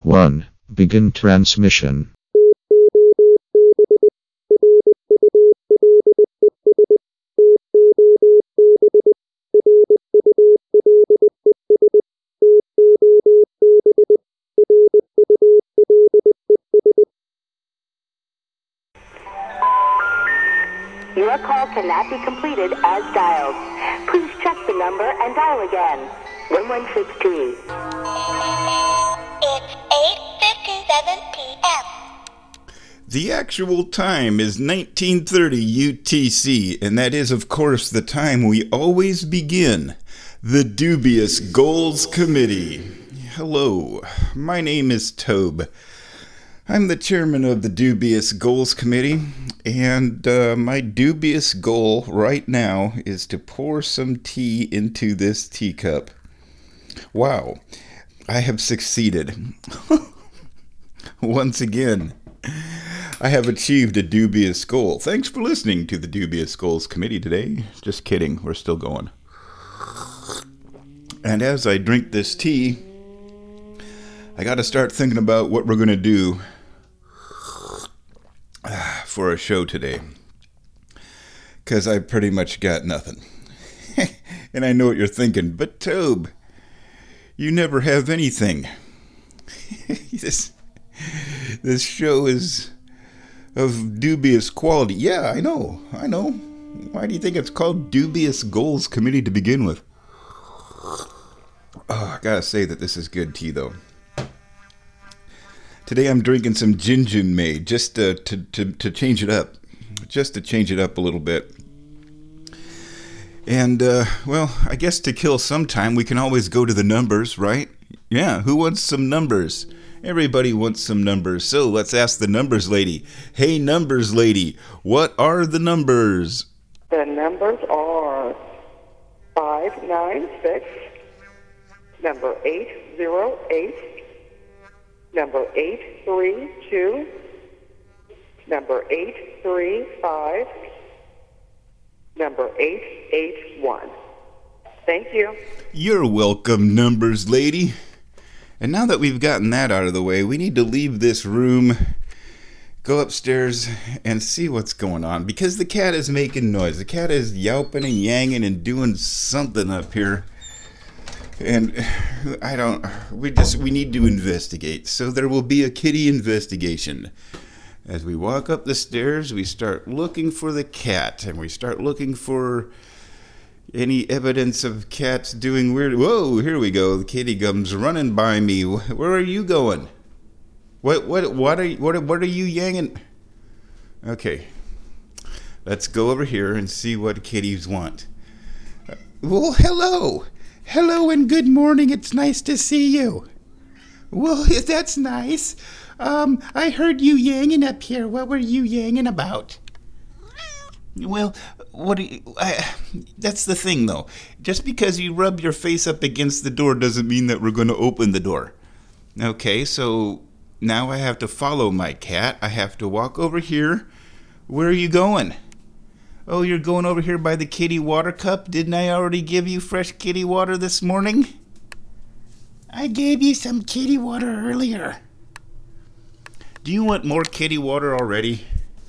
1. Begin transmission. Your call cannot be completed as dialed. Please check the number and dial again. 1163. It's 8:57 p.m. The actual time is 1930 UTC, and that is, of course, the time we always begin the Dubious Goals Committee. Hello, my name is Tobe. I'm the chairman of the Dubious Goals Committee, and my dubious goal right now is to pour some tea into this teacup. Wow, I have succeeded. Once again, I have achieved a dubious goal. Thanks for listening to the Dubious Goals Committee today. Just kidding, we're still going. And as I drink this tea, I got to start thinking about what we're going to do for a show today, because I pretty much got nothing. And I know what you're thinking, but Tobe, you never have anything. This show is of dubious quality. Yeah, I know. Why do you think it's called Dubious Goals Committee to begin with? Oh, I gotta say that this is good tea, though. Today I'm drinking some Jinjin Maid just to change it up. Just to change it up a little bit. And, well, I guess to kill some time, we can always go to the numbers, right? Yeah, who wants some numbers? Everybody wants some numbers. So let's ask the numbers lady. Hey, numbers lady, what are the numbers? The numbers are 596, number 808, number 832, number 835, number 881. Thank you. You're welcome, numbers lady. And now that we've gotten that out of the way, we need to leave this room, go upstairs, and see what's going on. Because the cat is making noise. The cat is yelping and yanging and doing something up here. And we need to investigate. So there will be a kitty investigation. As we walk up the stairs, we start looking for the cat. And we start looking for any evidence of cats doing weird... Whoa, here we go. The kitty comes running by me. Where are you going? What are you yanging? Okay. Let's go over here and see what kitties want. Well, hello. Hello and good morning. It's nice to see you. Well, that's nice. I heard you yanging up here. What were you yanging about? Well, that's the thing, though. Just because you rub your face up against the door doesn't mean that we're going to open the door. Okay, so now I have to follow my cat. I have to walk over here. Where are you going? Oh, you're going over here by the kitty water cup? Didn't I already give you fresh kitty water this morning? I gave you some kitty water earlier. Do you want more kitty water already?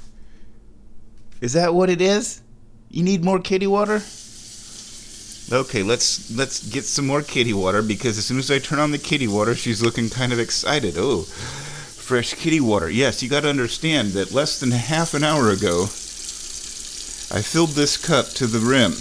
Is that what it is? You need more kitty water? Okay, let's get some more kitty water, because as soon as I turn on the kitty water, she's looking kind of excited. Oh, fresh kitty water. Yes, you got to understand that less than half an hour ago, I filled this cup to the rim.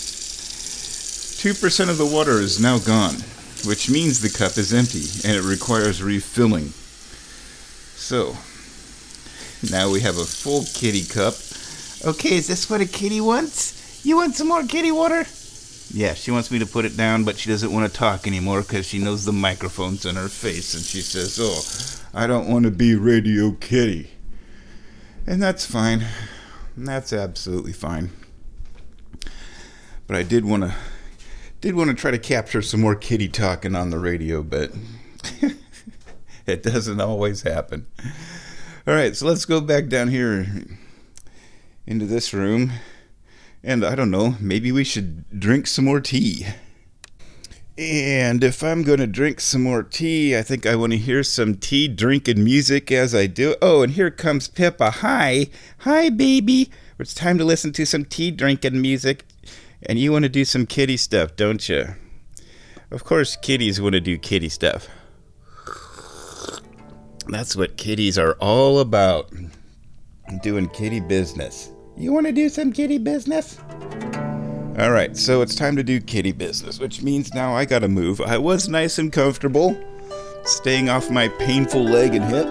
2% of the water is now gone, which means the cup is empty and it requires refilling. So, now we have a full kitty cup. Okay, is this what a kitty wants? You want some more kitty water? Yeah, she wants me to put it down, but she doesn't want to talk anymore because she knows the microphone's in her face, and she says, oh, I don't want to be Radio Kitty. And that's fine. That's absolutely fine. But I did want to try to capture some more kitty talking on the radio, but it doesn't always happen. All right, so let's go back down here into this room. And I don't know, maybe we should drink some more tea. And if I'm going to drink some more tea, I think I want to hear some tea drinking music as I do. Oh, and here comes Pippa. Hi. Hi, baby. It's time to listen to some tea drinking music. And you want to do some kitty stuff, don't you? Of course, kitties want to do kitty stuff. That's what kitties are all about. Doing kitty business. You want to do some kitty business? All right, so it's time to do kitty business, which means now I gotta move. I was nice and comfortable, staying off my painful leg and hip.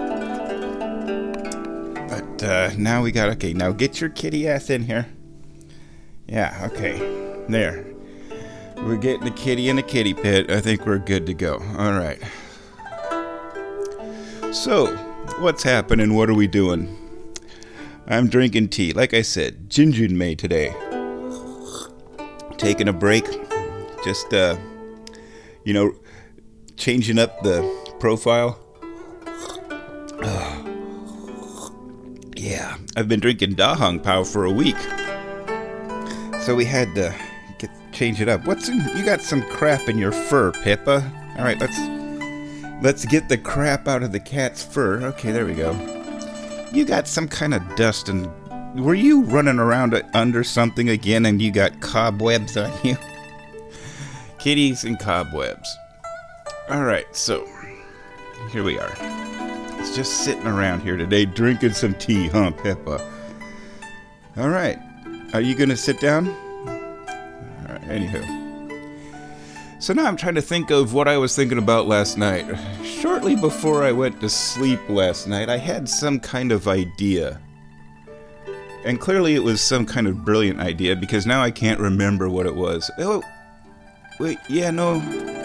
But now we got, okay, now get your kitty ass in here. Yeah, okay, there. We're getting the kitty in the kitty pit. I think we're good to go. All right. So, what's happening? What are we doing? I'm drinking tea. Like I said, Jinjinmei today. Taking a break, just changing up the profile. Yeah, I've been drinking Dahong Pao for a week, so we had to change it up. You got some crap in your fur, Pippa. All right, let's get the crap out of the cat's fur. Okay, there we go. You got some kind of dust and. Were you running around under something again and you got cobwebs on you? Kitties and cobwebs. Alright, so here we are. It's just sitting around here today drinking some tea, huh, Pippa? Alright, are you going to sit down? Alright, anywho. So now I'm trying to think of what I was thinking about last night. Shortly before I went to sleep last night, I had some kind of idea. And clearly it was some kind of brilliant idea, because now I can't remember what it was. Oh, wait, yeah, no.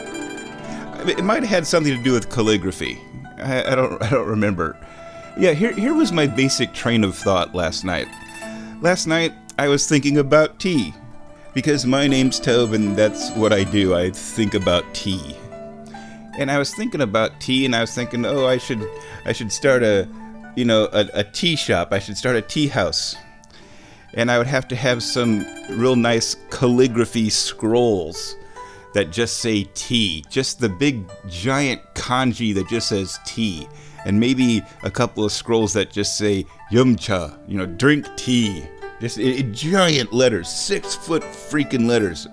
It might have had something to do with calligraphy. I don't remember. Yeah, here was my basic train of thought last night. Last night, I was thinking about tea. Because my name's Tobe, and that's what I do. I think about tea. And I was thinking about tea, and I was thinking, oh, I should start a tea shop. I should start a tea house. And I would have to have some real nice calligraphy scrolls that just say tea. Just the big giant kanji that just says tea. And maybe a couple of scrolls that just say yumcha, drink tea. Just giant letters, 6-foot freaking letters,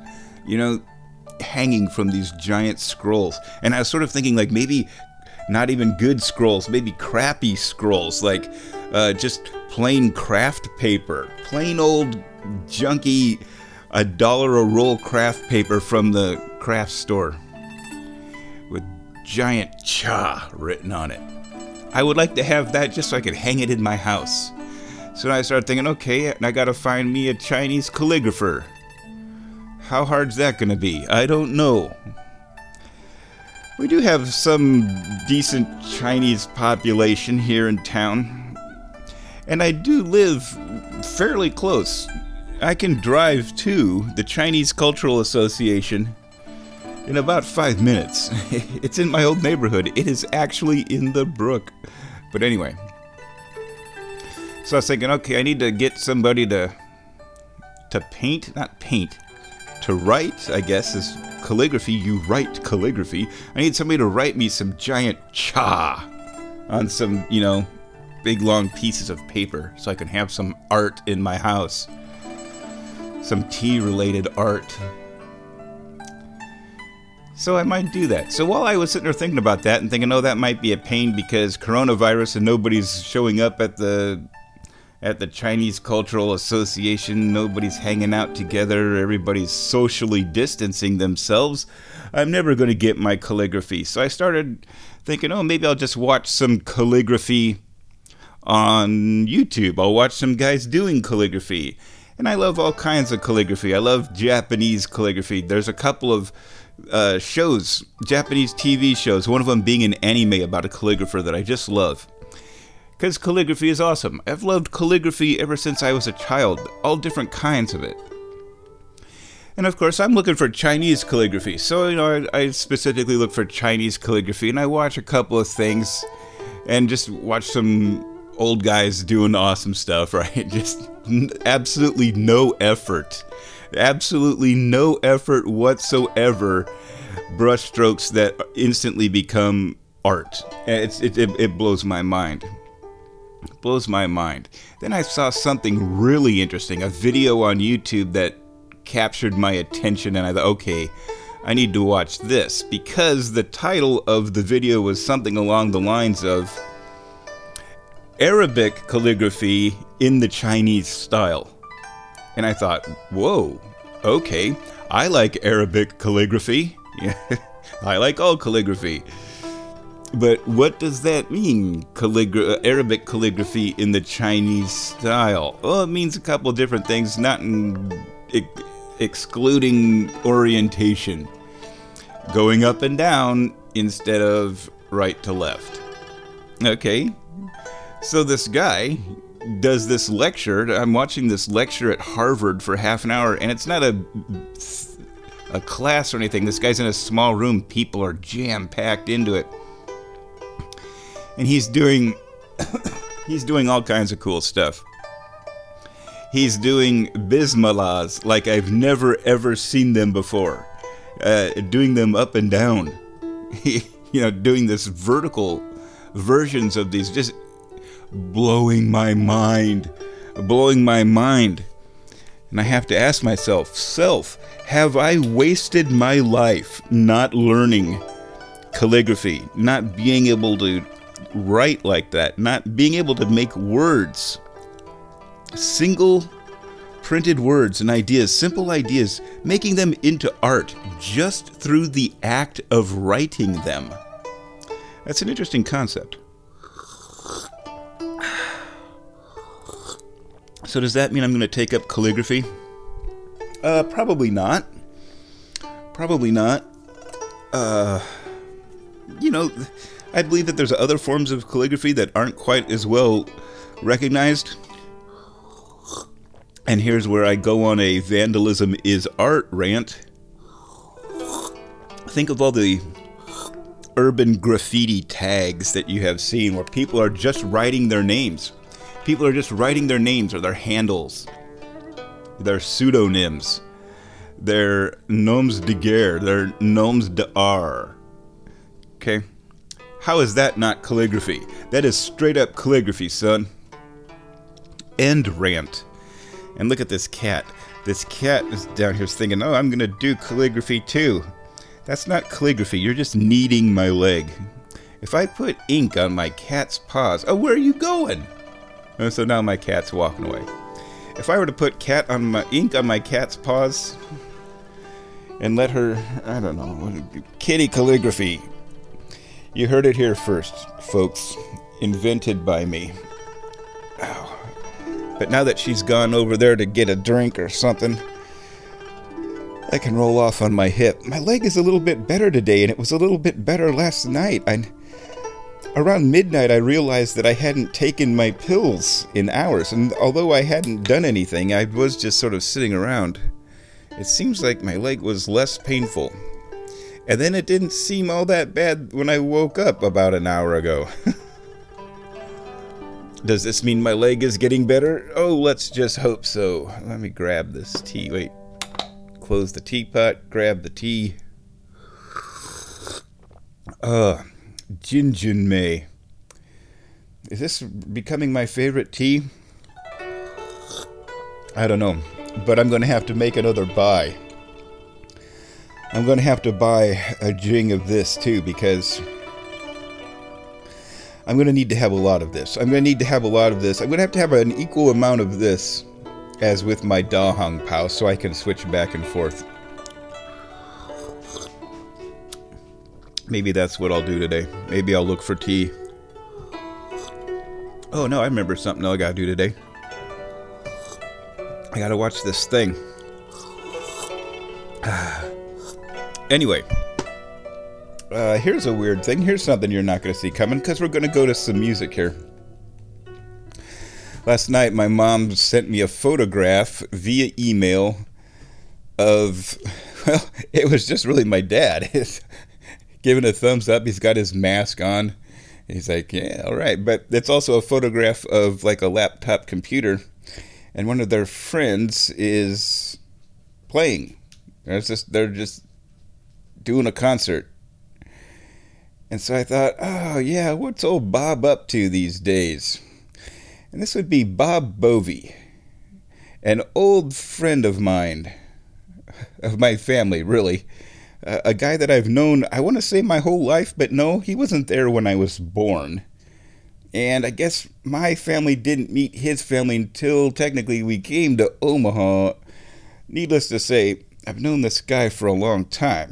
hanging from these giant scrolls. And I was sort of thinking like maybe not even good scrolls, maybe crappy scrolls, like just plain craft paper, plain old junky $1 a roll craft paper from the craft store with giant cha written on it. I would like to have that just so I could hang it in my house. So I started thinking, okay, I gotta find me a Chinese calligrapher. How hard's that gonna be? I don't know. We do have some decent Chinese population here in town. And I do live fairly close. I can drive to the Chinese Cultural Association in about 5 minutes. It's in my old neighborhood. It is actually in the brook. But anyway. So I was thinking, okay, I need to get somebody to paint, not paint, to write, I guess, is calligraphy. You write calligraphy. I need somebody to write me some giant cha on some, big long pieces of paper so I can have some art in my house. Some tea-related art. So I might do that. So while I was sitting there thinking about that and thinking, oh, that might be a pain because coronavirus and nobody's showing up at the Chinese Cultural Association, nobody's hanging out together, everybody's socially distancing themselves, I'm never going to get my calligraphy. So I started thinking, oh, maybe I'll just watch some calligraphy on YouTube. I'll watch some guys doing calligraphy. And I love all kinds of calligraphy. I love Japanese calligraphy. There's a couple of shows, Japanese TV shows, one of them being an anime about a calligrapher that I just love. Because calligraphy is awesome. I've loved calligraphy ever since I was a child, all different kinds of it. And of course, I'm looking for Chinese calligraphy. So, I specifically look for Chinese calligraphy, and I watch a couple of things, and just watch some old guys doing awesome stuff, right? Just absolutely no effort. Absolutely no effort whatsoever brushstrokes that instantly become art. It blows my mind. It blows my mind. Then I saw something really interesting, a video on YouTube that captured my attention, and I thought, okay, I need to watch this, because the title of the video was something along the lines of Arabic calligraphy in the Chinese style. And I thought, whoa, okay, I like Arabic calligraphy. Yeah, I like all calligraphy. But what does that mean, Arabic calligraphy in the Chinese style? Well, it means a couple of different things, not excluding orientation. Going up and down instead of right to left. Okay, so this guy does this lecture. I'm watching this lecture at Harvard for half an hour, and it's not a class or anything. This guy's in a small room. People are jam-packed into it. And he's doing all kinds of cool stuff. He's doing bismillahs like I've never ever seen them before. Doing them up and down. Doing this vertical versions of these, just blowing my mind. And I have to ask myself, have I wasted my life not learning calligraphy, not being able to write like that, not being able to make words, single printed words and ideas, simple ideas, making them into art just through the act of writing them? That's an interesting concept. So does that mean I'm going to take up calligraphy? Probably not. I believe that there's other forms of calligraphy that aren't quite as well recognized. And here's where I go on a vandalism is art rant. Think of all the urban graffiti tags that you have seen where people are just writing their names. People are just writing their names or their handles, their pseudonyms, their noms de guerre, their noms d'art. Okay? How is that not calligraphy? That is straight up calligraphy, son. End rant. And look at this cat. This cat is down here thinking, oh, I'm going to do calligraphy too. That's not calligraphy. You're just kneading my leg. If I put ink on my cat's paws... Oh, where are you going? Oh, so now my cat's walking away. If I were to put ink on my cat's paws and let her, I don't know, kitty calligraphy. You heard it here first, folks. Invented by me. Oh. But now that she's gone over there to get a drink or something, I can roll off on my hip. My leg is a little bit better today, and it was a little bit better last night. Around midnight, I realized that I hadn't taken my pills in hours, and although I hadn't done anything, I was just sort of sitting around. It seems like my leg was less painful. And then it didn't seem all that bad when I woke up about an hour ago. Does this mean my leg is getting better? Oh, let's just hope so. Let me grab this tea. Wait. Close the teapot. Grab the tea. Jinjinmei. Is this becoming my favorite tea? I don't know. But I'm going to have to make another buy. I'm going to have to buy a jing of this too, because I'm going to need to have a lot of this. I'm going to have to have an equal amount of this as with my Da Hong Pao, so I can switch back and forth. Maybe that's what I'll do today. Maybe I'll look for tea. Oh no, I remember something I gotta do today. I gotta watch this thing. Anyway, here's a weird thing. Here's something you're not gonna see coming, because we're gonna go to some music here. Last night, my mom sent me a photograph via email of, well, it was just really my dad. He's giving a thumbs up. He's got his mask on. He's like, yeah, all right. But it's also a photograph of like a laptop computer. And one of their friends is playing. They're just doing a concert. And so I thought, oh yeah, what's old Bob up to these days? And this would be Bob Bovey, an old friend of mine, of my family, really. A guy that I've known, I want to say my whole life, but no, he wasn't there when I was born. And I guess my family didn't meet his family until technically we came to Omaha. Needless to say, I've known this guy for a long time.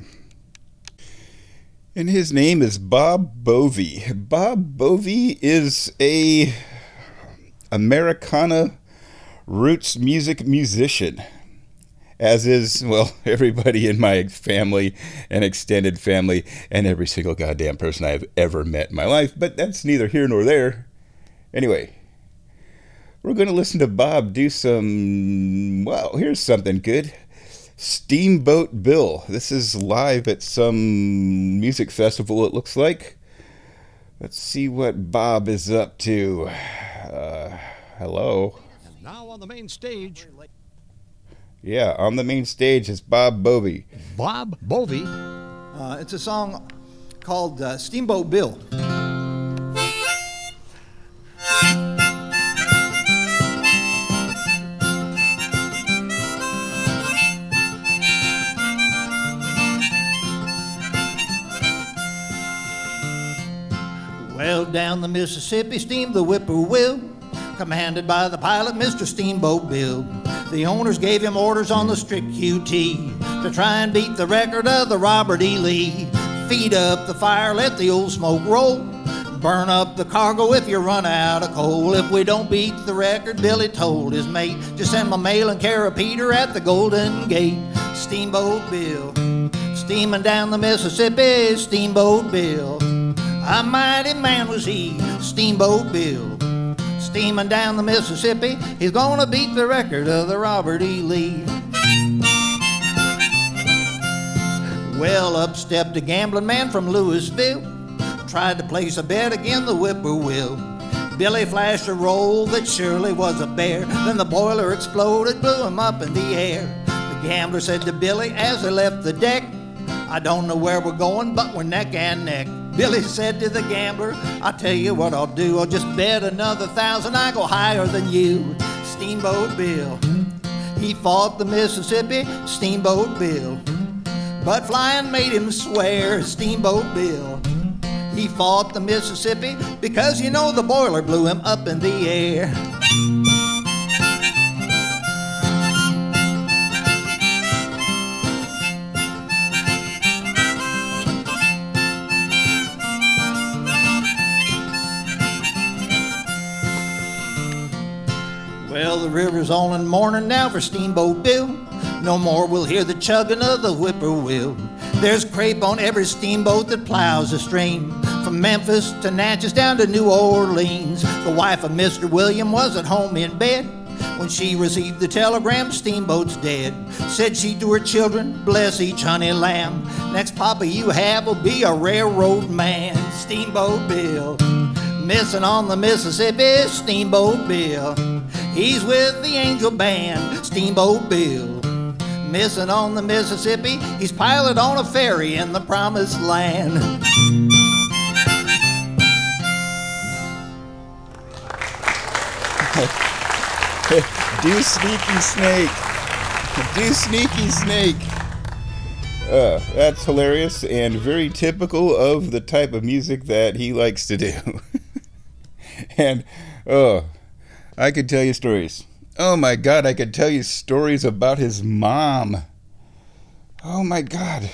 And his name is Bob Bovey. Bob Bovey is a Americana roots music musician, as is, well, everybody in my family and extended family and every single goddamn person I've ever met in my life, but that's neither here nor there. Anyway, we're going to listen to Bob do some, well, here's something good. Steamboat Bill. This is live at some music festival, it looks like. Let's see what Bob is up to. Hello. And now on the main stage, Yeah, on the main stage is Bob Bovey. Bob Bovey. It's a song called Steamboat Bill. Well, down the Mississippi steamed the whippoorwill, commanded by the pilot, Mr. Steamboat Bill. The owners gave him orders on the strict QT to try and beat the record of the Robert E. Lee. Feed up the fire, let the old smoke roll. Burn up the cargo if you run out of coal. If we don't beat the record, Billy told his mate, just send my mail and carry Peter at the Golden Gate. Steamboat Bill, steaming down the Mississippi, Steamboat Bill. A mighty man was he, Steamboat Bill. Steaming down the Mississippi, he's gonna beat the record of the Robert E. Lee. Well, up stepped a gambling man from Louisville, tried to place a bet against the whippoorwill. Billy flashed a roll that surely was a bear, then the boiler exploded, blew him up in the air. The gambler said to Billy as they left the deck, I don't know where we're going, but we're neck and neck. Billy said to the gambler, I tell you what I'll do, I'll just bet another 1,000, I go higher than you. Steamboat Bill, he fought the Mississippi, Steamboat Bill. But flying made him swear, Steamboat Bill. He fought the Mississippi because you know the boiler blew him up in the air. Well, the river's all in mourning now for Steamboat Bill. No more we'll hear the chugging of the whippoorwill. There's crepe on every steamboat that plows the stream, from Memphis to Natchez down to New Orleans. The wife of Mr. William was at home in bed when she received the telegram, Steamboat's dead. Said she to her children, bless each honey lamb. Next papa you have will be a railroad man. Steamboat Bill, missing on the Mississippi, Steamboat Bill. He's with the Angel Band, Steamboat Bill. Missing on the Mississippi, he's pilot on a ferry in the promised land. Do sneaky snake. Do sneaky snake. That's hilarious and very typical of the type of music that he likes to do. And, I could tell you stories. Oh my God, I could tell you stories about his mom. Oh my God.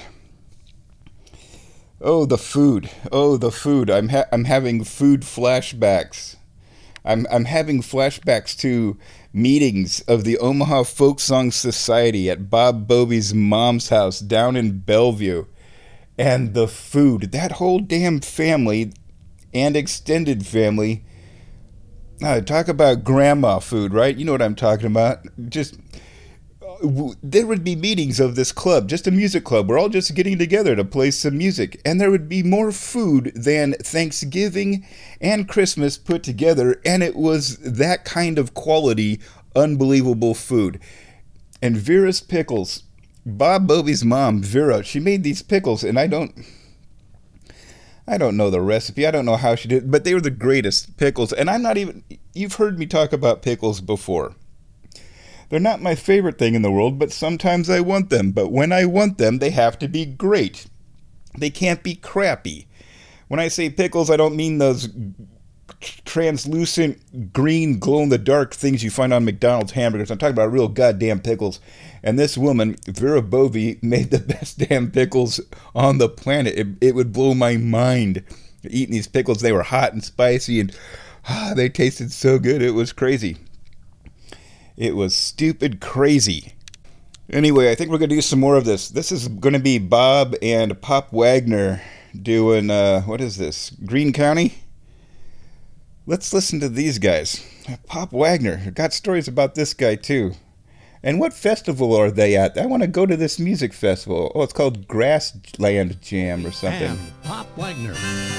Oh, the food. Oh, the food. I'm having food flashbacks. I'm having flashbacks to meetings of the Omaha Folk Song Society at Bob Bovey's mom's house down in Bellevue. And the food. That whole damn family and extended family. Talk about grandma food, right? You know what I'm talking about. Just, there would be meetings of this club, just a music club. We're all just getting together to play some music. And there would be more food than Thanksgiving and Christmas put together. And it was that kind of quality, unbelievable food. And Vera's Pickles Bob Bovie's mom, Vera, she made these pickles, and I don't know the recipe. I don't know how she did it, but they were the greatest pickles. And you've heard me talk about pickles before. They're not my favorite thing in the world, but sometimes I want them. But when I want them, they have to be great. They can't be crappy. When I say pickles, I don't mean those translucent, green, glow-in-the-dark things you find on McDonald's hamburgers. I'm talking about real goddamn pickles. And this woman, Vera Bovie, made the best damn pickles on the planet. It would blow my mind eating these pickles. They were hot and spicy, and they tasted so good. It was crazy. It was stupid crazy. Anyway, I think we're going to do some more of this. This is going to be Bob and Pop Wagner doing, what is this, Greene County? Let's listen to these guys. Pop Wagner. Got stories about this guy, too. And what festival are they at? I want to go to this music festival. Oh, it's called Grassland Jam or something. And Pop Wagner.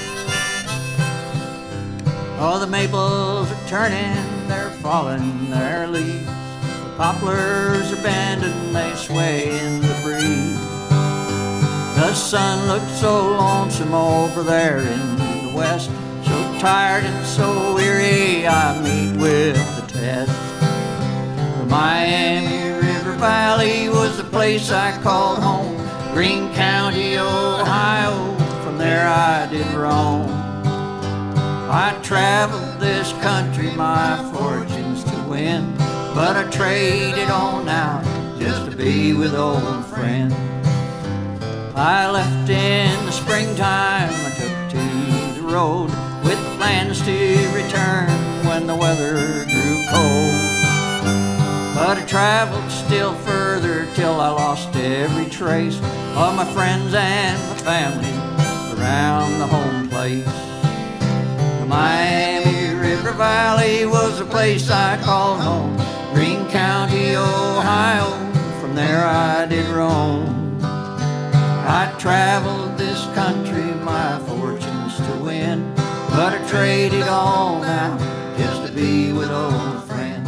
Oh, the maples are turning, they're falling their leaves. The poplars are bending, they sway in the breeze. The sun looks so lonesome over there in the west. So tired and so weary, I meet with the test. The Miami River Valley was the place I called home. Greene County, Ohio, from there I did roam. I traveled this country, my fortunes to win, but I traded on out just to be with old friends. I left in the springtime, I took to the road with plans to return when the weather grew cold. But I traveled still further till I lost every trace of my friends and my family around the home place. The Miami River Valley was the place I called home. Greene County, Ohio, from there I did roam. I traveled this country, my fortunes to win, but I traded all now just to be with old friends.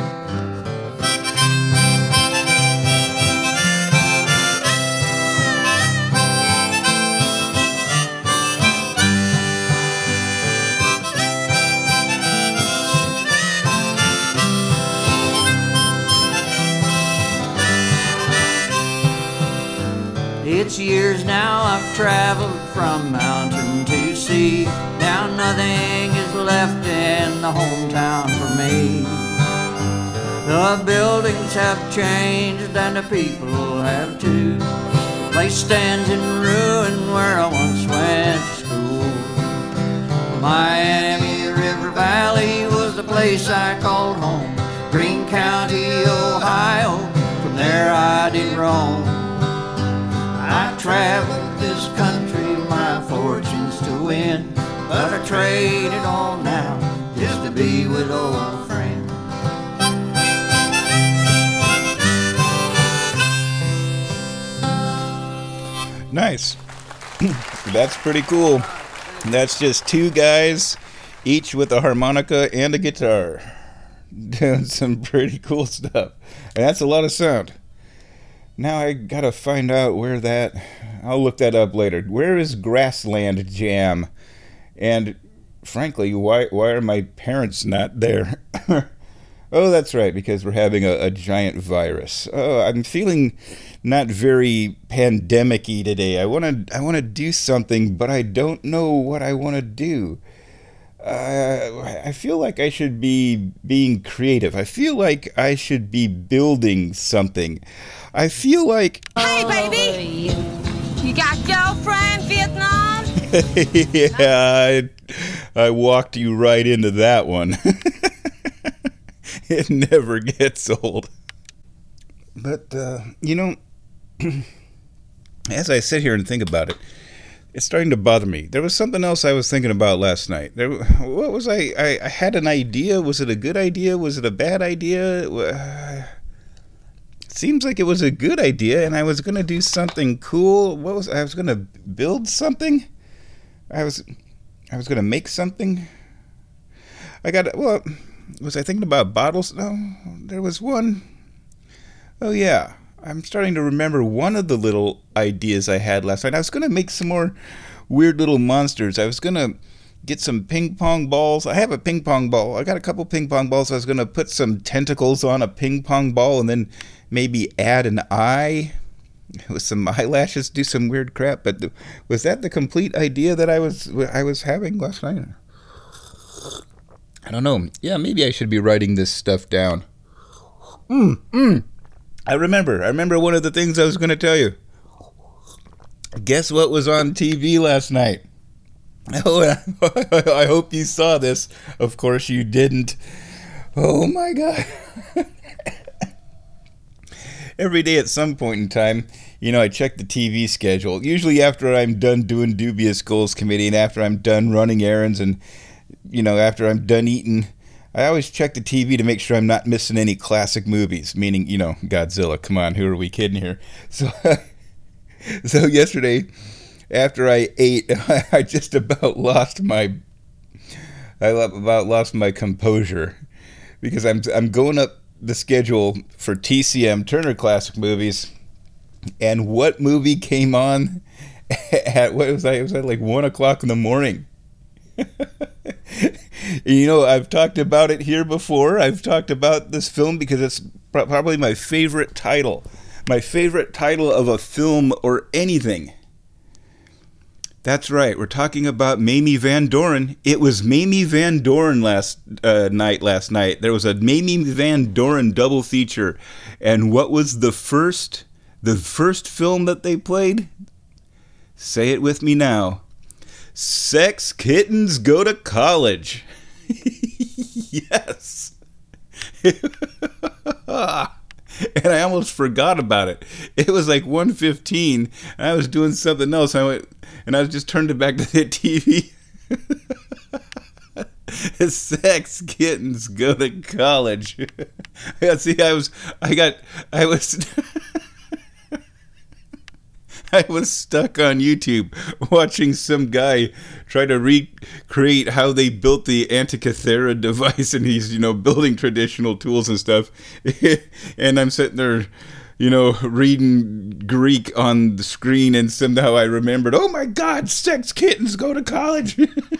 It's years now I've traveled from mountain to sea. Now nothing is left in the hometown for me. The buildings have changed and the people have too. The place stands in ruin where I once went to school. The Miami River Valley was the place I called home. Greene County, Ohio, from there I did roam. I traveled this country, my fortunes to win, but I traded all now just to be with old friends. Nice. That's pretty cool. That's just two guys, each with a harmonica and a guitar, doing some pretty cool stuff. And that's a lot of sound. Now I gotta find out where I'll look that up later. Where is Grassland Jam? And frankly, why are my parents not there? Oh, that's right, because we're having a giant virus. Oh, I'm feeling not very pandemic-y today. I wanna do something, but I don't know what I wanna do. I feel like I should be being creative. I feel like I should be building something. I feel like... Hey, baby! You got girlfriend, Vietnam? Yeah, I walked you right into that one. It never gets old. But, as I sit here and think about it, it's starting to bother me. There was something else I was thinking about last night. What was I had an idea. Was it a good idea? Was it a bad idea? It seems like it was a good idea, and I was going to do something cool. I was going to build something? I was going to make something? Was I thinking about bottles? No, there was one. Oh, yeah. I'm starting to remember one of the little ideas I had last night. I was going to make some more weird little monsters. I was going to get some ping pong balls. I have a ping pong ball. I got a couple ping pong balls. I was going to put some tentacles on a ping pong ball and then maybe add an eye with some eyelashes, do some weird crap. But was that the complete idea that I was having last night? I don't know. Yeah, maybe I should be writing this stuff down. I remember one of the things I was going to tell you. Guess what was on TV last night? Oh, I hope you saw this. Of course you didn't. Oh my God. Every day at some point in time, I check the TV schedule. Usually after I'm done doing Dubious Goals Committee and after I'm done running errands and, after I'm done eating, I always check the TV to make sure I'm not missing any classic movies, meaning, Godzilla. Come on, who are we kidding here? So yesterday, after I ate, I just about lost my composure because I'm going up the schedule for TCM, Turner Classic Movies, and what movie came on at, what was I? It was at like 1 o'clock in the morning. I've talked about it here before. I've talked about this film because it's probably my favorite title. My favorite title of a film or anything. That's right. We're talking about Mamie Van Doren. It was Mamie Van Doren last night. There was a Mamie Van Doren double feature. And what was the first film that they played? Say it with me now. Sex Kittens Go to College. Yes. And I almost forgot about it. It was like 1:15, and I was doing something else. I was just turned it back to the TV. Sex Kittens Go to College. Yeah, see, I was I was stuck on YouTube watching some guy try to recreate how they built the Antikythera device, and he's, building traditional tools and stuff. And I'm sitting there, reading Greek on the screen, and somehow I remembered, oh my God, Sex Kittens Go to College.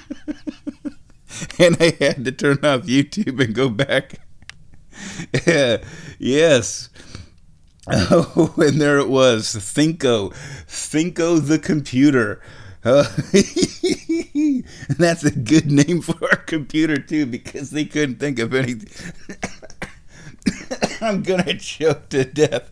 And I had to turn off YouTube and go back. Yes. Oh, and there it was, Thinko the computer. That's a good name for our computer too, because they couldn't think of anything. I'm gonna choke to death.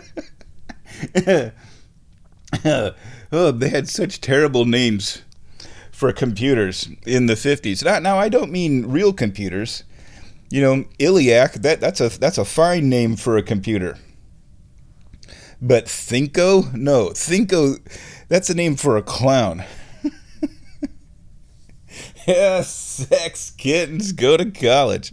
Oh, they had such terrible names for computers in the 50s. Now I don't mean real computers. Iliac, that's a fine name for a computer. But Thinko? No, Thinko, that's a name for a clown. Yeah, Sex Kittens Go to College.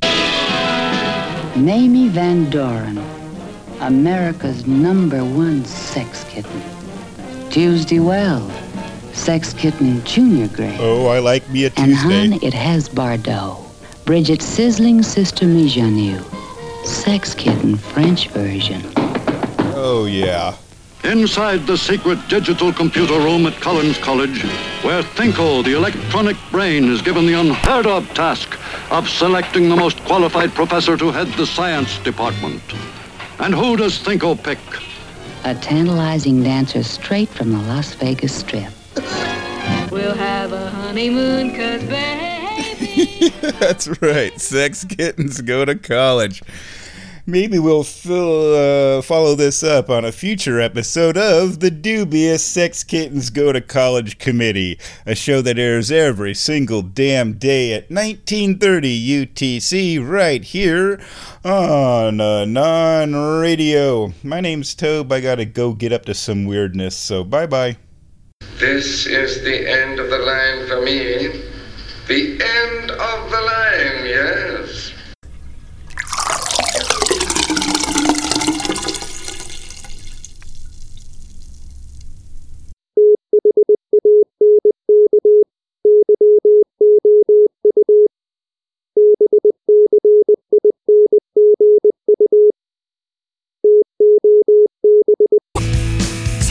Mamie Van Doren, America's #1 sex kitten. Tuesday Well, sex kitten junior grade. Oh, I like me a Tuesday. And hon, it has Bardot. Bridget's sizzling sister Mijanou. Sex kitten French version. Oh, yeah. Inside the secret digital computer room at Collins College, where Thinko, the electronic brain, is given the unheard of task of selecting the most qualified professor to head the science department. And who does Thinko pick? A tantalizing dancer straight from the Las Vegas Strip. We'll have a honeymoon, 'cause baby. That's right. Sex Kittens Go to College. Maybe we'll follow this up on a future episode of the Dubious Sex Kittens Go to College Committee, a show that airs every single damn day at 1930 UTC right here on Non-Radio. My name's Tobe. I gotta go get up to some weirdness, so bye-bye. This is the end of the line for me. The end of the line, yes.